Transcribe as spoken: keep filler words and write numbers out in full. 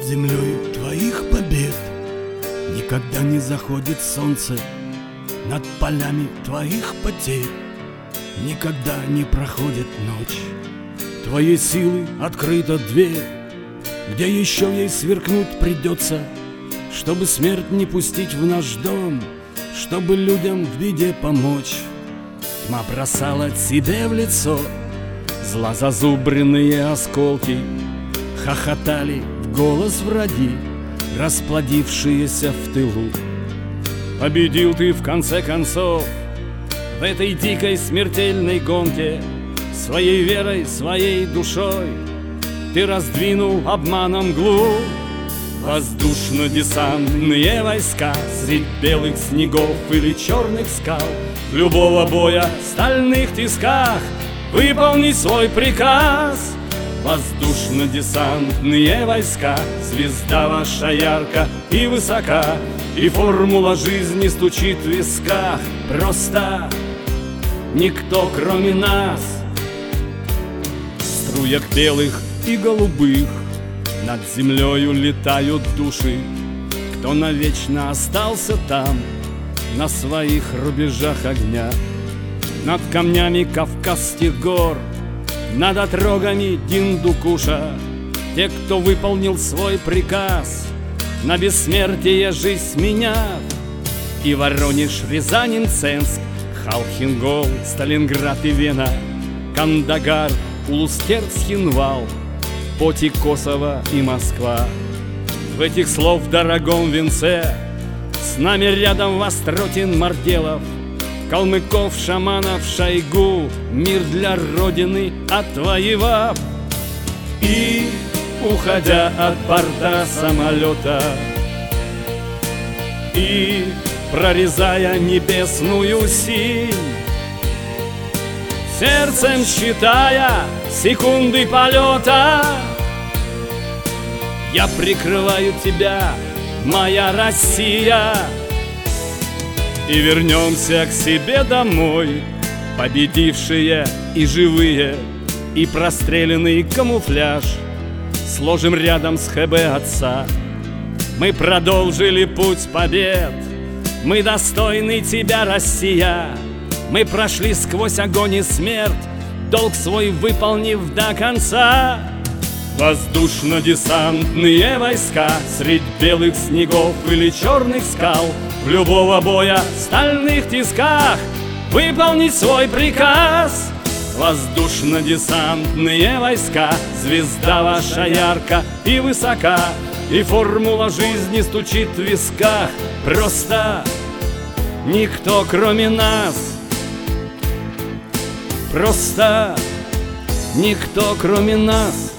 землей твоих побед никогда не заходит солнце, над полями твоих потерь никогда не проходит ночь. Твоей силы открыта дверь, где еще ей сверкнуть придется, чтобы смерть не пустить в наш дом, чтобы людям в беде помочь. Тьма бросала тебе в лицо злозазубренные осколки, хохотали в голос враги, расплодившиеся в тылу. Победил ты в конце концов в этой дикой смертельной гонке, своей верой, своей душой ты раздвинул обманом мглу. Воздушно-десантные войска средь белых снегов или черных скал, любого боя в стальных тисках выполни свой приказ. Воздушно-десантные войска, звезда ваша ярка и высока, и формула жизни стучит в висках. Просто никто кроме нас. В струях белых и голубых над землею летают души, кто навечно остался там, на своих рубежах огня. Над камнями Кавказских гор, над отрогами Диндукуша, те, кто выполнил свой приказ, на бессмертие жизнь меняв. И Воронеж, Рязань, Мценск, Халхин-Гол, Сталинград и Вена, Кандагар, Улус-Терц, Хинвал, Поти, Косово и Москва. В этих слов дорогом венце с нами рядом Востротин, Марделов, Калмыков, Шаманов, Шойгу, мир для Родины отвоевав. И, уходя от борта самолета, и прорезая небесную синь, сердцем считая секунды полета, я прикрываю тебя, моя Россия. И вернемся к себе домой, победившие и живые, и простреленный камуфляж сложим рядом с ХБ отца. Мы продолжили путь побед, мы достойны тебя, Россия. Мы прошли сквозь огонь и смерть, долг свой выполнив до конца. Воздушно-десантные войска средь белых снегов или черных скал, в любого боя в стальных тисках выполнить свой приказ. Воздушно-десантные войска, звезда ваша ярка и высока, и формула жизни стучит в висках. Просто никто кроме нас. Просто никто кроме нас.